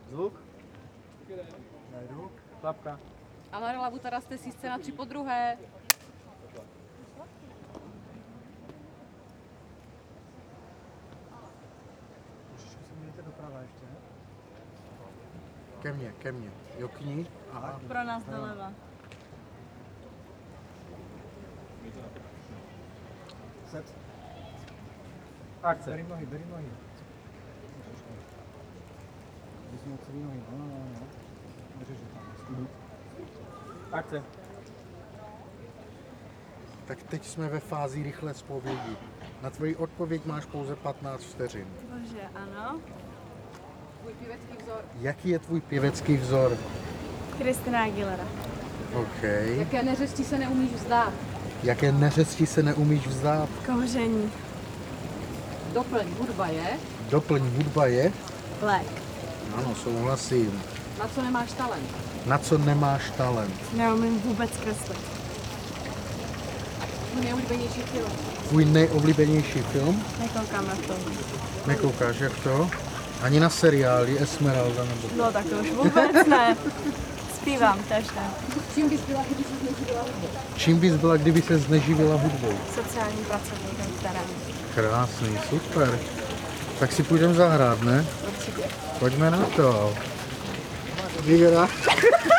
Zvuk. Najdu. Klapka. Amarela Butara jste si scéna 3 po druhé. Můžeš se mějte doprava ještě, ne? Ke mně. Jo, k ní. Aha. Pro nás doleva. Set. Akce. Beri nohy. Bys měl celý nohy, no. Držíš tam. Akce. Tak teď jsme ve fázi rychlé zpovědi. Na tvoji odpověď máš pouze 15 vteřin. Bože, ano. Tvůj pěvecký vzor. Jaký je tvůj pěvecký vzor? Christina Aguilera. OK. Jaké neřesti se neumíš vzdát? Jaké neřesti se neumíš vzdát? Kouření. Doplň, hudba je. Doplň, hudba je. Black. Ano, souhlasím. Na co nemáš talent? Na co nemáš talent? Neumím vůbec kreslit. Tvůj nejoblíbenější film? Tvůj nejoblíbenější film? Nekoukám na film. Nekoukáš, jak to? Ani na seriály Esmeralda nebo... No tak to už vůbec ne. Zpívám, tež ne. Čím bys byla, kdyby se zneživila hudbou? Čím bys byla, kdyby se zneživila hudbou? Sociálním pracovníkem v terénu. Krásný, super. Tak si půjdeme zahrát, ne? Určitě. Pojďme na to. Výhra.